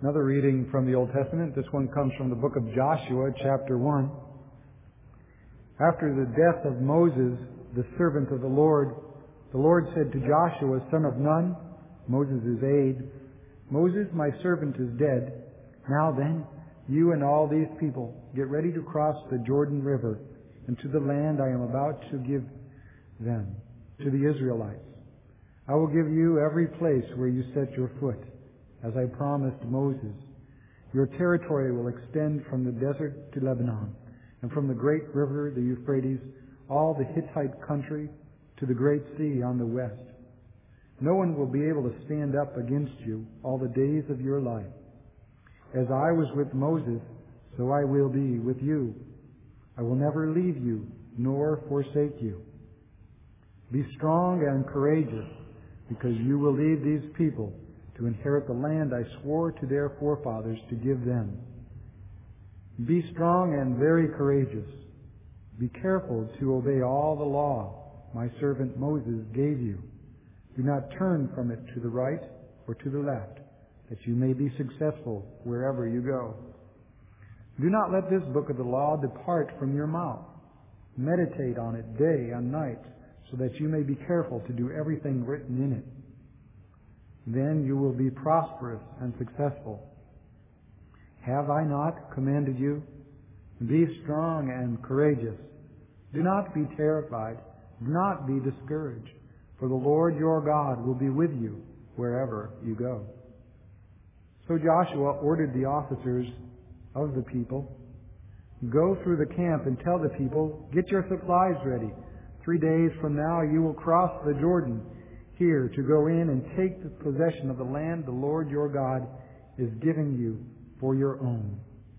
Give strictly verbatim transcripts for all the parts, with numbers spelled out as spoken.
Another reading from the Old Testament. This one comes from the book of Joshua, chapter one. After the death of Moses, the servant of the Lord, the Lord said to Joshua, son of Nun, Moses' aide, Moses, my servant, is dead. Now then, you and all these people, get ready to cross the Jordan River into the land I am about to give them, to the Israelites. I will give you every place where you set your foot, as I promised Moses. Your territory will extend from the desert to Lebanon, and from the great river, the Euphrates, all the Hittite country, to the great sea on the west. No one will be able to stand up against you all the days of your life. As I was with Moses, so I will be with you. I will never leave you, nor forsake you. Be strong and courageous, because you will lead these people to inherit the land I swore to their forefathers to give them. Be strong and very courageous. Be careful to obey all the law my servant Moses gave you. Do not turn from it to the right or to the left, that you may be successful wherever you go. Do not let this book of the law depart from your mouth. Meditate on it day and night, so that you may be careful to do everything written in it. Then you will be prosperous and successful. Have I not commanded you? Be strong and courageous. Do not be terrified. Do not be discouraged, for the Lord your God will be with you wherever you go. So Joshua ordered the officers of the people, go through the camp and tell the people, get your supplies ready. Three days from now you will cross the Jordan here to go in and take the possession of the land the Lord your God is giving you for your own.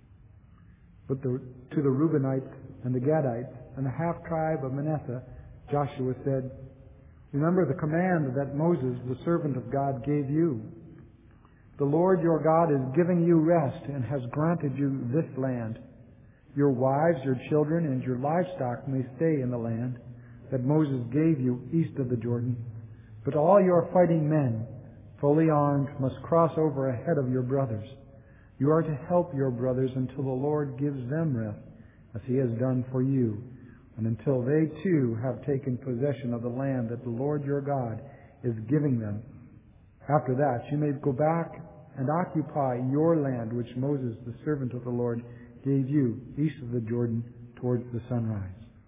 But the, to the Reubenites and the Gadites and the half-tribe of Manasseh, Joshua said, remember the command that Moses, the servant of God, gave you. The Lord your God is giving you rest and has granted you this land. Your wives, your children, and your livestock may stay in the land that Moses gave you east of the Jordan. But all your fighting men, fully armed, must cross over ahead of your brothers. You are to help your brothers until the Lord gives them rest, as He has done for you, and until they too have taken possession of the land that the Lord your God is giving them. After that, you may go back and occupy your land, which Moses, the servant of the Lord, gave you east of the Jordan towards the sunrise.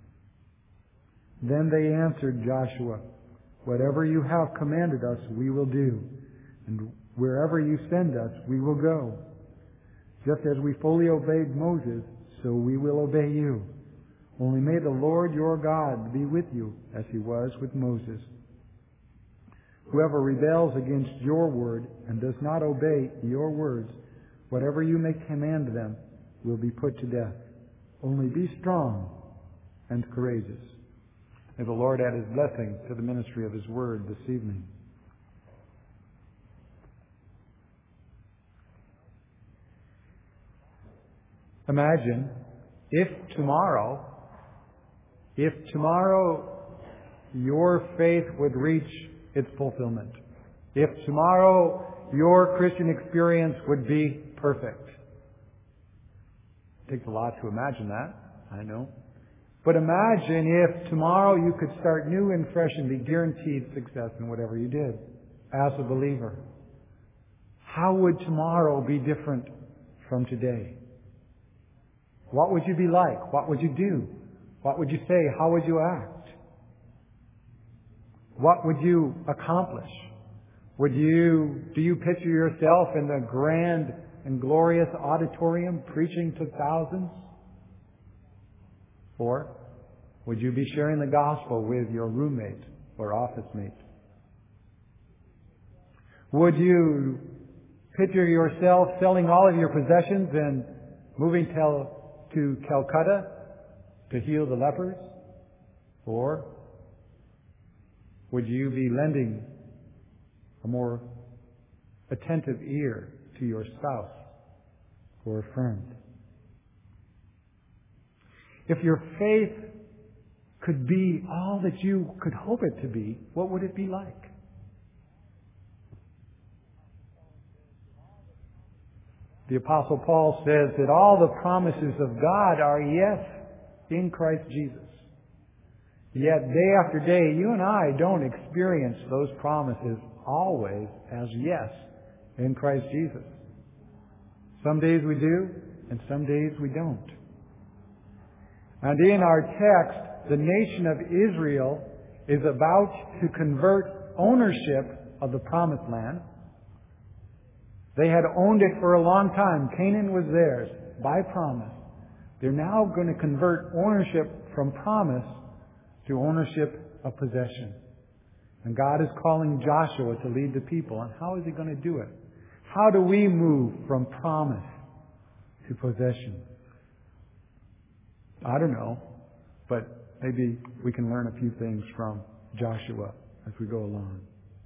Then they answered Joshua, whatever you have commanded us, we will do, and wherever you send us, we will go. Just as we fully obeyed Moses, so we will obey you. Only may the Lord your God be with you, as He was with Moses. Whoever rebels against your word and does not obey your words, whatever you may command them, will be put to death. Only be strong and courageous. May the Lord add His blessing to the ministry of His word this evening. Imagine if tomorrow, if tomorrow your faith would reach its fulfillment. If tomorrow your Christian experience would be perfect. It takes a lot to imagine that, I know. But imagine if tomorrow you could start new and fresh and be guaranteed success in whatever you did as a believer. How would tomorrow be different from today? What would you be like? What would you do? What would you say? How would you act? What would you accomplish? Would you, do you picture yourself in the grand and glorious auditorium preaching to thousands? Or would you be sharing the gospel with your roommate or office mate? Would you picture yourself selling all of your possessions and moving to, to Calcutta to heal the lepers? Or would you be lending a more attentive ear to your spouse or a friend? If your faith could be all that you could hope it to be, what would it be like? The Apostle Paul says that all the promises of God are yes in Christ Jesus. Yet day after day, you and I don't experience those promises always as yes in Christ Jesus. Some days we do, and some days we don't. And in our text, the nation of Israel is about to convert ownership of the promised land. They had owned it for a long time. Canaan was theirs by promise. They're now going to convert ownership from promise to ownership of possession. And God is calling Joshua to lead the people. And how is He going to do it? How do we move from promise to possession? I don't know, but maybe we can learn a few things from Joshua as we go along.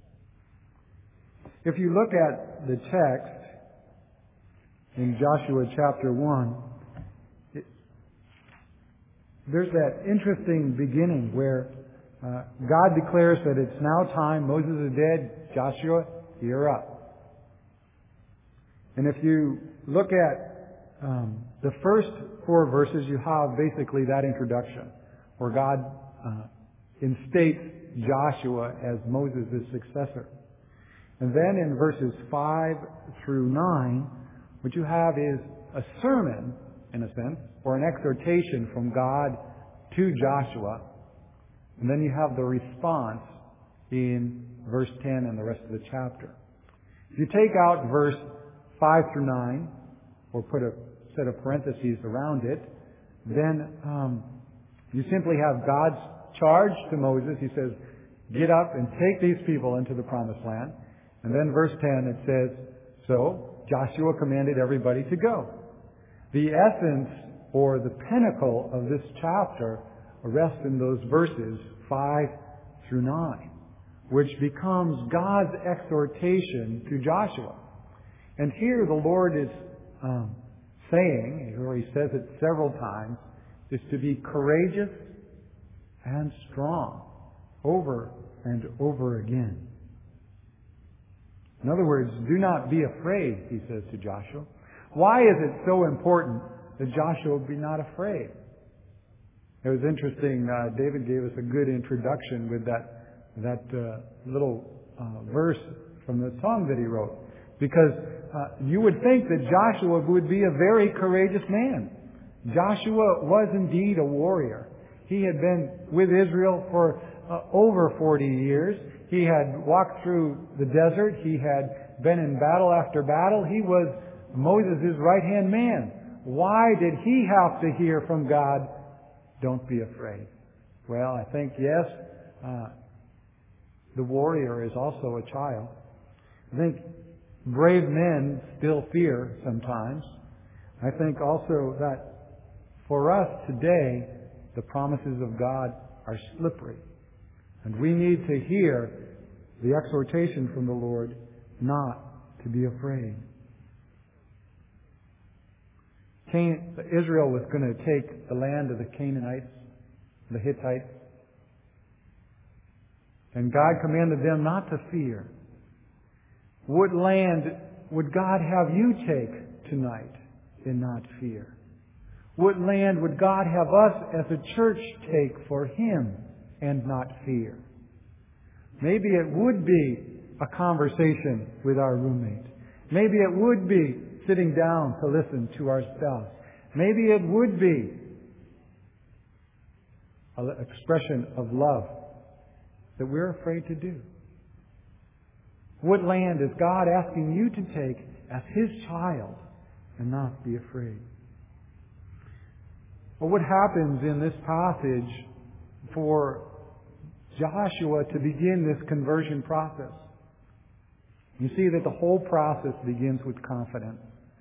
If you look at the text in Joshua chapter one, it, there's that interesting beginning where uh, God declares that it's now time, Moses is dead, Joshua, you're up. And if you look at um, the first four verses, you have basically that introduction where God uh, instates Joshua as Moses' successor. And then in verses five through nine, what you have is a sermon, in a sense, or an exhortation from God to Joshua. And then you have the response in verse ten and the rest of the chapter. If you take out verse five through nine, or put a set of parentheses around it, then um, you simply have God's charge to Moses. He says, get up and take these people into the promised land. And then verse ten, it says, so Joshua commanded everybody to go. The essence or the pinnacle of this chapter rests in those verses five through nine, which becomes God's exhortation to Joshua. And here the Lord is um, saying, or He says it several times, is to be courageous and strong over and over again. In other words, do not be afraid, He says to Joshua. Why is it so important that Joshua be not afraid? It was interesting. Uh, David gave us a good introduction with that that uh, little uh, verse from the song that he wrote. Because uh, you would think that Joshua would be a very courageous man. Joshua was indeed a warrior. He had been with Israel for uh, over forty years. He had walked through the desert. He had been in battle after battle. He was Moses' right-hand man. Why did he have to hear from God, don't be afraid? Well, I think, yes, uh, the warrior is also a child. I think brave men still fear sometimes. I think also that for us today, the promises of God are slippery. And we need to hear the exhortation from the Lord not to be afraid. Cain, Israel was going to take the land of the Canaanites, the Hittites. And God commanded them not to fear. What land would God have you take tonight and not fear? What land would God have us as a church take for Him and not fear? Maybe it would be a conversation with our roommate. Maybe it would be sitting down to listen to our spouse. Maybe it would be an expression of love that we're afraid to do. What land is God asking you to take as His child and not be afraid? Well, what happens in this passage for Joshua to begin this conversion process? You see that the whole process begins with confidence.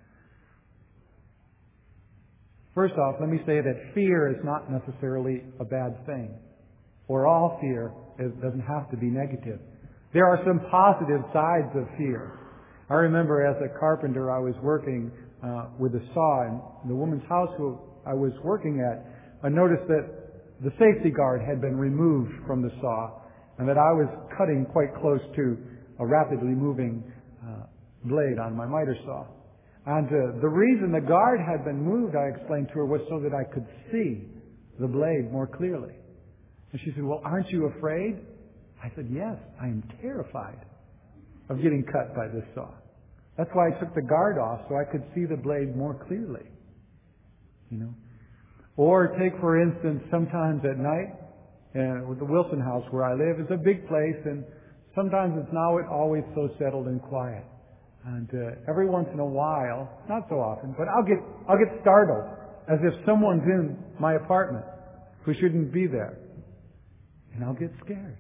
First off, let me say that fear is not necessarily a bad thing. Or all fear doesn't have to be negative. There are some positive sides of fear. I remember as a carpenter I was working uh, with a saw, and the woman's house who I was working at, I noticed that the safety guard had been removed from the saw, and that I was cutting quite close to a rapidly moving uh, blade on my miter saw. And uh, the reason the guard had been moved, I explained to her, was so that I could see the blade more clearly. And she said, well, aren't you afraid? I said, yes, I am terrified of getting cut by this saw. That's why I took the guard off, so I could see the blade more clearly. You know? Or take, for instance, sometimes at night, uh, with the Wilson house where I live, it's a big place, and sometimes it's not always so settled and quiet. And uh, every once in a while, not so often, but I'll get I'll get startled as if someone's in my apartment who shouldn't be there, and I'll get scared.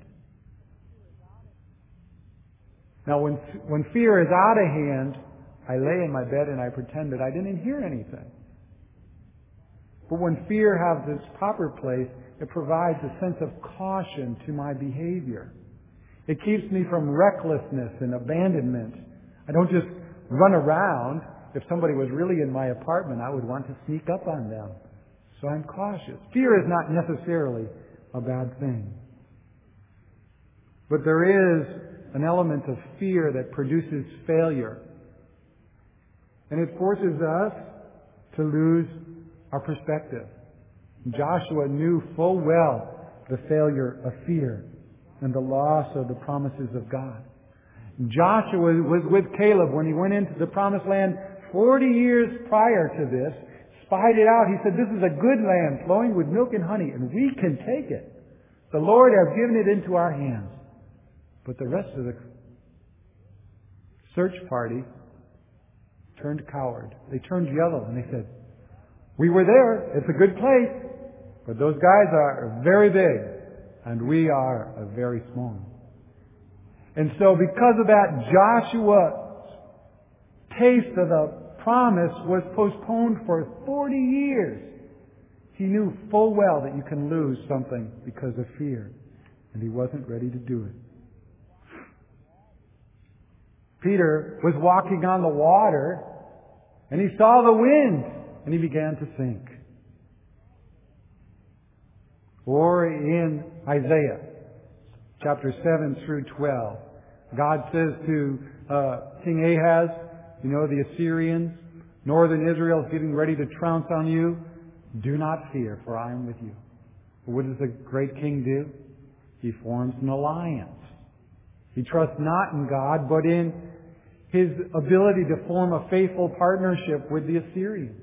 Now, when when fear is out of hand, I lay in my bed and I pretend that I didn't hear anything. But when fear has its proper place, it provides a sense of caution to my behavior. It keeps me from recklessness and abandonment. I don't just run around. If somebody was really in my apartment, I would want to sneak up on them. So I'm cautious. Fear is not necessarily a bad thing. But there is an element of fear that produces failure. And it forces us to lose our perspective. Joshua knew full well the failure of fear and the loss of the promises of God. Joshua was with Caleb when he went into the promised land forty years prior to this, spied it out. He said, this is a good land flowing with milk and honey, and we can take it. The Lord has given it into our hands. But the rest of the search party turned coward. They turned yellow and they said, we were there. It's a good place. But those guys are very big and we are a very small. And so because of that, Joshua's taste of the promise was postponed for forty years. He knew full well that you can lose something because of fear. And he wasn't ready to do it. Peter was walking on the water and he saw the wind and he began to sink. Or in Isaiah chapter seven through twelve, God says to uh, King Ahaz, you know, the Assyrians, northern Israel is getting ready to trounce on you. Do not fear, for I am with you. What does the great king do? He forms an alliance. He trusts not in God, but in his ability to form a faithful partnership with the Assyrians.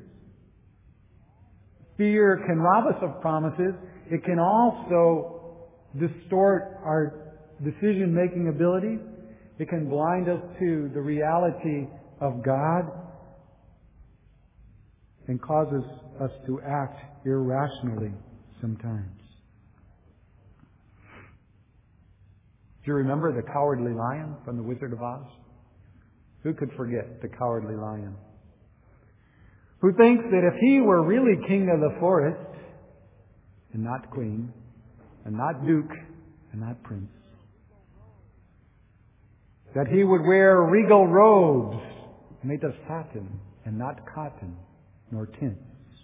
Fear can rob us of promises. It can also distort our decision-making abilities. It can blind us to the reality of God and causes us to act irrationally sometimes. Do you remember the Cowardly Lion from The Wizard of Oz? Who could forget the Cowardly Lion? Who thinks that if he were really king of the forest, and not queen, and not duke, and not prince, that he would wear regal robes made of satin and not cotton nor tints.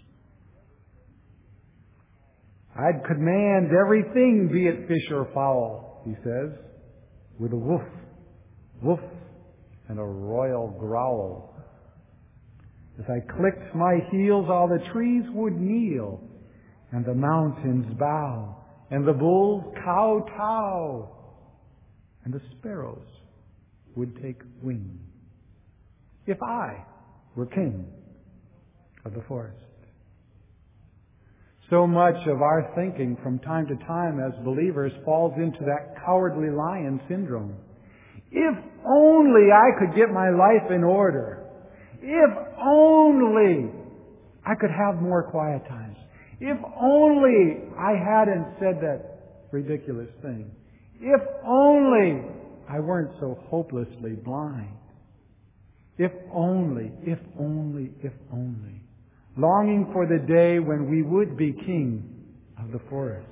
I'd command everything, be it fish or fowl, he says, with a woof, woof, and a royal growl. As I clicked my heels, all the trees would kneel, and the mountains bow, and the bulls kowtow, and the sparrows would take wing. If I were king of the forest. So much of our thinking from time to time as believers falls into that cowardly lion syndrome. If only I could get my life in order. If only I could have more quiet times. If only I hadn't said that ridiculous thing. If only I weren't so hopelessly blind. If only, if only, if only. Longing for the day when we would be king of the forest.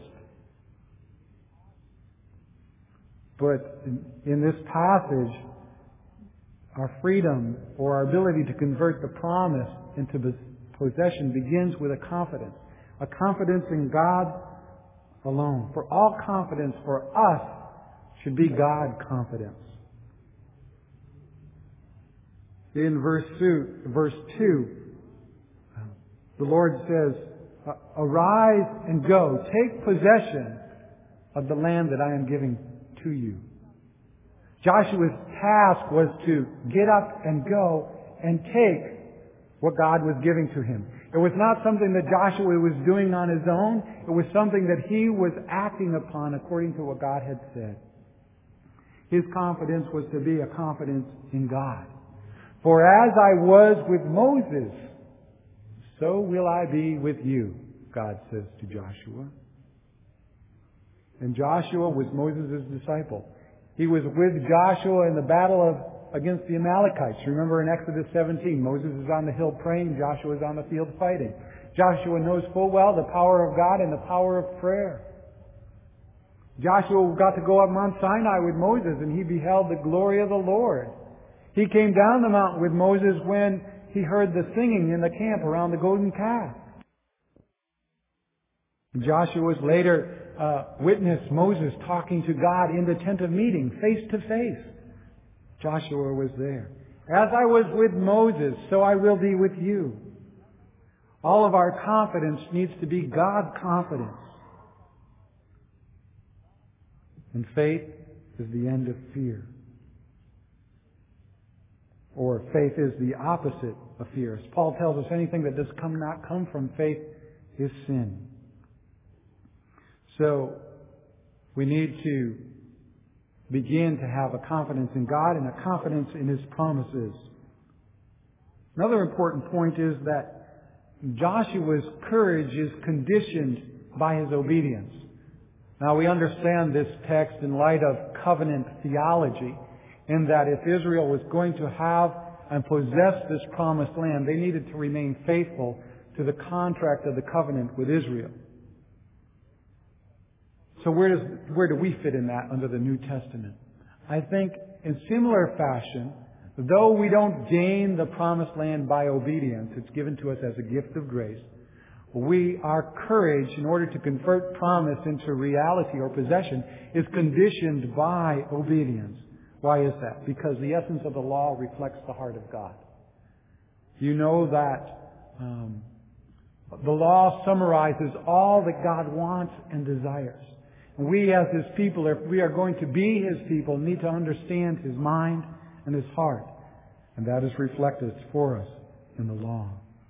But in this passage, our freedom or our ability to convert the promise into possession begins with a confidence. A confidence in God alone. For all confidence for us should be God confidence. In verse two, verse two, the Lord says, "Arise and go, take possession of the land that I am giving to you." Joshua's task was to get up and go and take what God was giving to him. It was not something that Joshua was doing on his own. It was something that he was acting upon according to what God had said. His confidence was to be a confidence in God. "For as I was with Moses, so will I be with you," God says to Joshua. And Joshua was Moses' disciple. He was with Joshua in the battle of against the Amalekites. Remember in Exodus seventeen, Moses is on the hill praying, Joshua is on the field fighting. Joshua knows full well the power of God and the power of prayer. Joshua got to go up Mount Sinai with Moses, and he beheld the glory of the Lord. He came down the mountain with Moses when he heard the singing in the camp around the golden calf. Joshua was later uh, witnessed Moses talking to God in the tent of meeting, face to face. Joshua was there. "As I was with Moses, so I will be with you." All of our confidence needs to be God confidence. And faith is the end of fear. Or faith is the opposite of fear. As Paul tells us, anything that does come not come from faith is sin. So we need to begin to have a confidence in God and a confidence in His promises. Another important point is that Joshua's courage is conditioned by his obedience. Now we understand this text in light of covenant theology, in that if Israel was going to have and possess this promised land, they needed to remain faithful to the contract of the covenant with Israel. So where does, where do we fit in that under the New Testament? I think in similar fashion, though we don't gain the promised land by obedience, it's given to us as a gift of grace, we, our courage in order to convert promise into reality or possession is conditioned by obedience. Why is that? Because the essence of the law reflects the heart of God. You know that um, the law summarizes all that God wants and desires. And we as His people, if we are going to be His people, need to understand His mind and His heart. And that is reflected for us in the law.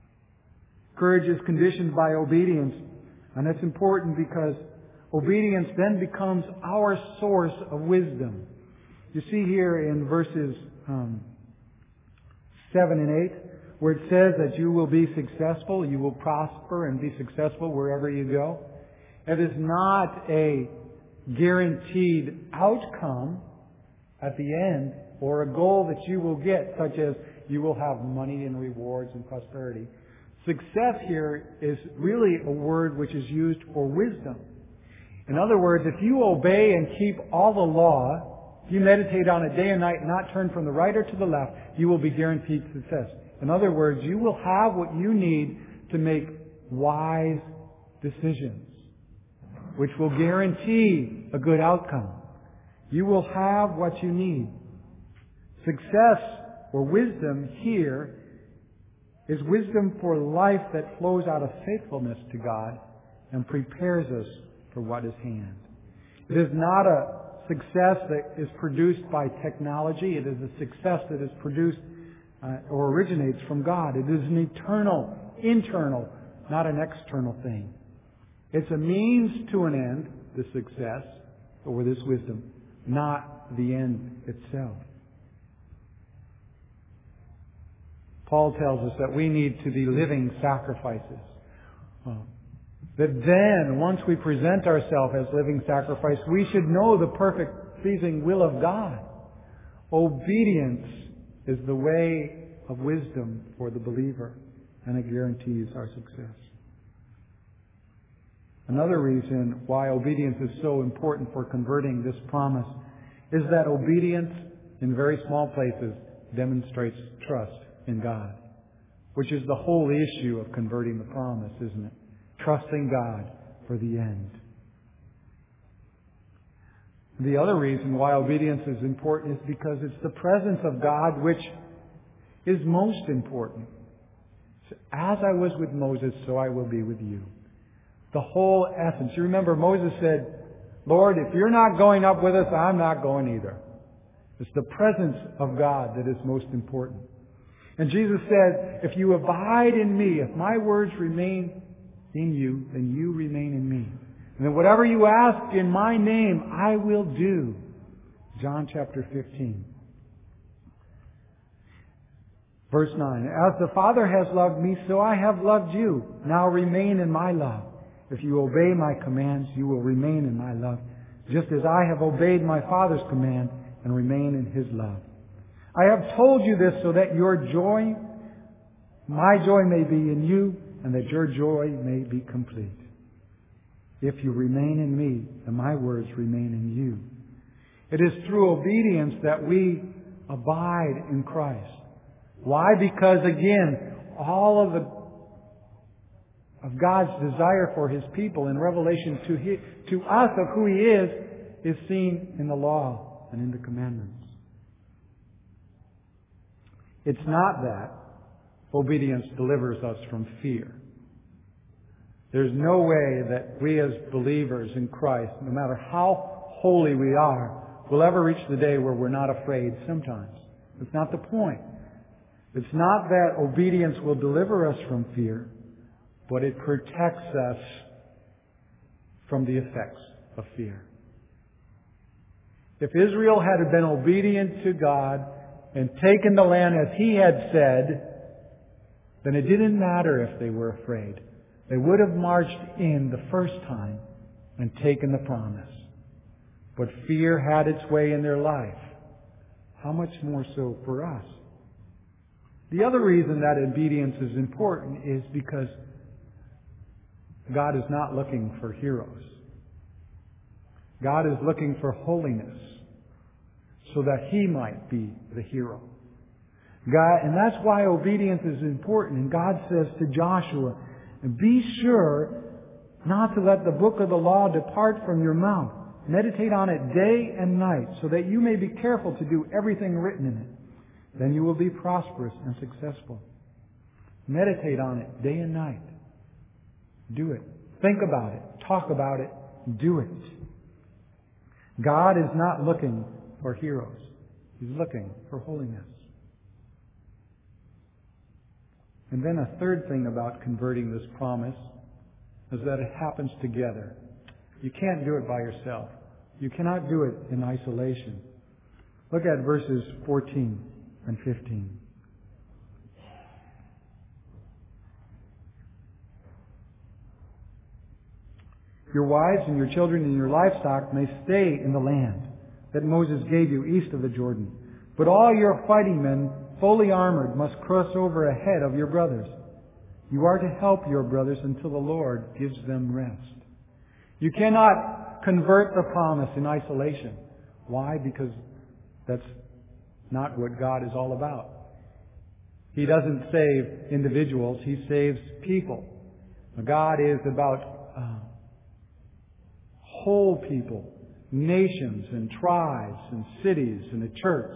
Courage is conditioned by obedience. And that's important because obedience then becomes our source of wisdom. You see here in verses um, seven and eight, where it says that you will be successful, you will prosper and be successful wherever you go. It is not a guaranteed outcome at the end or a goal that you will get, such as you will have money and rewards and prosperity. Success here is really a word which is used for wisdom. In other words, if you obey and keep all the law, if you meditate on it day and night and not turn from the right or to the left, you will be guaranteed success. In other words, you will have what you need to make wise decisions, which will guarantee a good outcome. You will have what you need. Success or wisdom here is wisdom for life that flows out of faithfulness to God and prepares us for what is hand. It is not a success that is produced by technology. It is a success that is produced uh, or originates from God. It is an eternal, internal, not an external thing. It's a means to an end, the success, or this wisdom, not the end itself. Paul tells us that we need to be living sacrifices. Uh, that then, once we present ourselves as living sacrifice, we should know the perfect, pleasing will of God. Obedience is the way of wisdom for the believer, and it guarantees our success. Another reason why obedience is so important for converting this promise is that obedience in very small places demonstrates trust in God, which is the whole issue of converting the promise, isn't it? Trusting God for the end. The other reason why obedience is important is because it's the presence of God which is most important. As I was with Moses, so I will be with you. The whole essence. You remember Moses said, Lord, if you're not going up with us, I'm not going either. It's the presence of God that is most important. And Jesus said, if you abide in me, if my words remain in you, then you remain in me. And then whatever you ask in my name, I will do. John chapter fifteen. Verse nine, as the Father has loved me, so I have loved you. Now remain in my love. If you obey my commands, you will remain in my love, just as I have obeyed my Father's command and remain in His love. I have told you this so that your joy, my joy may be in you, and that your joy may be complete. If you remain in me, and my words remain in you. It is through obedience that we abide in Christ. Why? Because again, all of the of God's desire for His people in revelation to His, to us of who He is, is seen in the law and in the commandments. It's not that obedience delivers us from fear. There's no way that we as believers in Christ, no matter how holy we are, will ever reach the day where we're not afraid sometimes. It's not the point. It's not that obedience will deliver us from fear, but it protects us from the effects of fear. If Israel had been obedient to God and taken the land as He had said, then it didn't matter if they were afraid. They would have marched in the first time and taken the promise. But fear had its way in their life. How much more so for us? The other reason that obedience is important is because God is not looking for heroes. God is looking for holiness so that He might be the hero. God, and that's why obedience is important. And God says to Joshua, be sure not to let the book of the law depart from your mouth. Meditate on it day and night so that you may be careful to do everything written in it. Then you will be prosperous and successful. Meditate on it day and night. Do it. Think about it. Talk about it. Do it. God is not looking for heroes. He's looking for holiness. And then a third thing about converting this promise is that it happens together. You can't do it by yourself. You cannot do it in isolation. Look at verses fourteen and fifteen. Your wives and your children and your livestock may stay in the land that Moses gave you east of the Jordan. But all your fighting men, fully armored, must cross over ahead of your brothers. You are to help your brothers until the Lord gives them rest. You cannot convert the promise in isolation. Why? Because that's not what God is all about. He doesn't save individuals. He saves people. God is about uh, whole people, nations and tribes and cities and a church.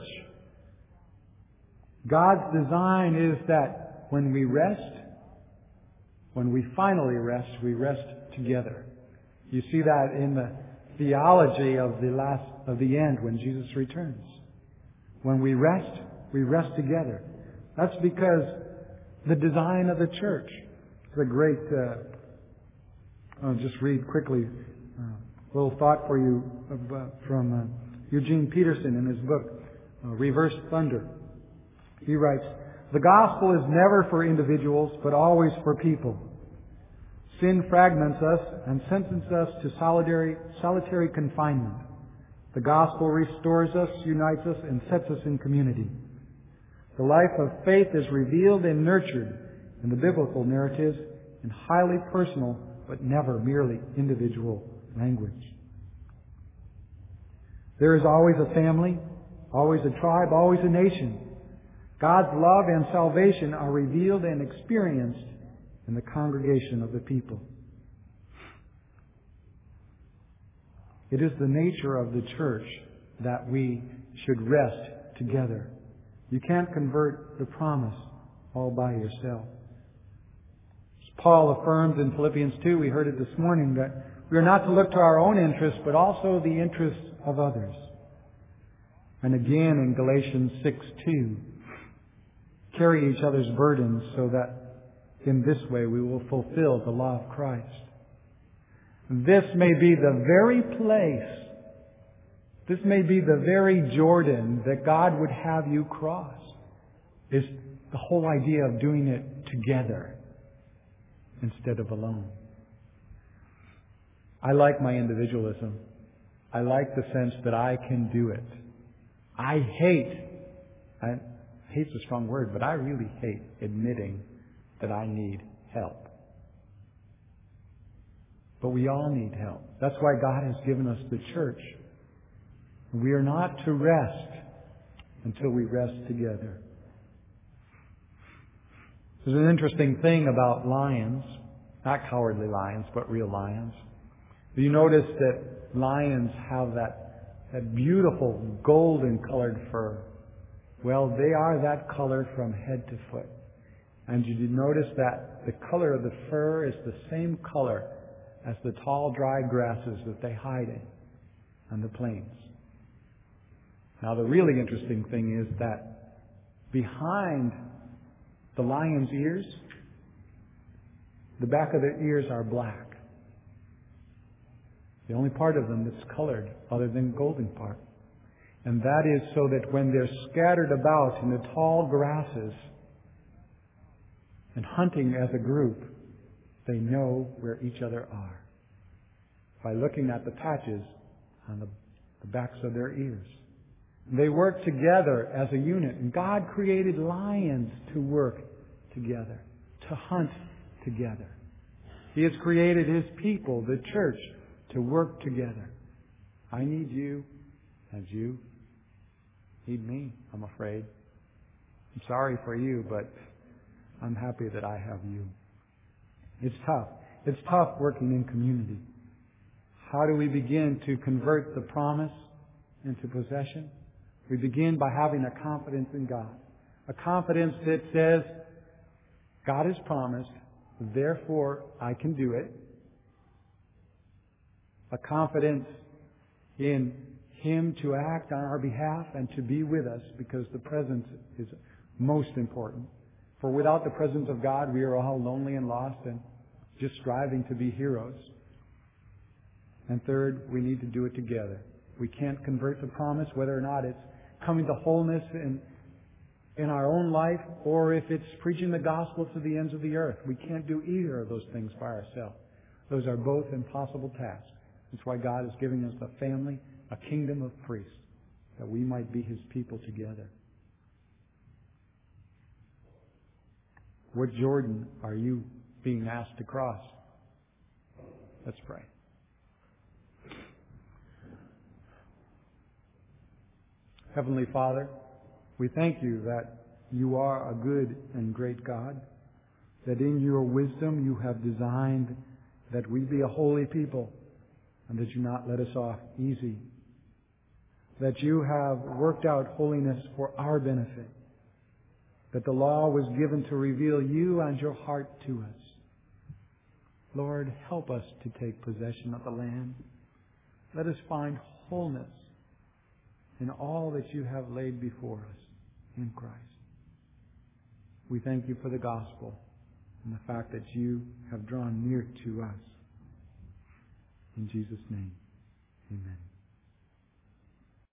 God's design is that when we rest, when we finally rest, we rest together. You see that in the theology of the last, of the end when Jesus returns. When we rest, we rest together. That's because the design of the church. It's a great, uh, I'll just read quickly uh, a little thought for you of, uh, from uh, Eugene Peterson in his book, uh, Reverse Thunder. He writes, the gospel is never for individuals, but always for people. Sin fragments us and sentences us to solitary, solitary confinement. The gospel restores us, unites us, and sets us in community. The life of faith is revealed and nurtured in the biblical narratives in highly personal, but never merely individual language. There is always a family, always a tribe, always a nation. God's love and salvation are revealed and experienced in the congregation of the people. It is the nature of the church that we should rest together. You can't convert the promise all by yourself. As Paul affirms in Philippians two, we heard it this morning, that we are not to look to our own interests, but also the interests of others. And again in Galatians six two, carry each other's burdens so that in this way we will fulfill the law of Christ. This may be the very place, this may be the very Jordan that God would have you cross. Is the whole idea of doing it together instead of alone. I like my individualism. I like the sense that I can do it. I hate, I, hate's a strong word, but I really hate admitting that I need help. But we all need help. That's why God has given us the church. We are not to rest until we rest together. There's an interesting thing about lions, not cowardly lions, but real lions. You notice that lions have that, that beautiful golden colored fur. Well, they are that color from head to foot. And did you notice that the color of the fur is the same color as the tall, dry grasses that they hide in on the plains? Now, the really interesting thing is that behind the lion's ears, the back of their ears are black. The only part of them that's colored other than the golden part. And that is so that when they're scattered about in the tall grasses and hunting as a group, they know where each other are by looking at the patches on the, the backs of their ears. They work together as a unit. And God created lions to work together, to hunt together. He has created His people, the church, to work together. I need you, and you need me, I'm afraid. I'm sorry for you, but I'm happy that I have you. It's tough. It's tough working in community. How do we begin to convert the promise into possession? We begin by having a confidence in God. A confidence that says, God has promised, therefore I can do it. A confidence in Him to act on our behalf and to be with us, because the presence is most important. For without the presence of God, we are all lonely and lost and just striving to be heroes. And third, we need to do it together. We can't convert the promise, whether or not it's coming to wholeness in, in our own life, or if it's preaching the gospel to the ends of the earth. We can't do either of those things by ourselves. Those are both impossible tasks. That's why God is giving us a family, a kingdom of priests, that we might be His people together. What Jordan are you being asked to cross? Let's pray. Heavenly Father, we thank You that You are a good and great God, that in Your wisdom You have designed that we be a holy people, and that You not let us off easy, that You have worked out holiness for our benefit, that the law was given to reveal You and Your heart to us. Lord, help us to take possession of the land. Let us find wholeness in all that You have laid before us in Christ. We thank You for the gospel and the fact that You have drawn near to us. In Jesus' name, amen.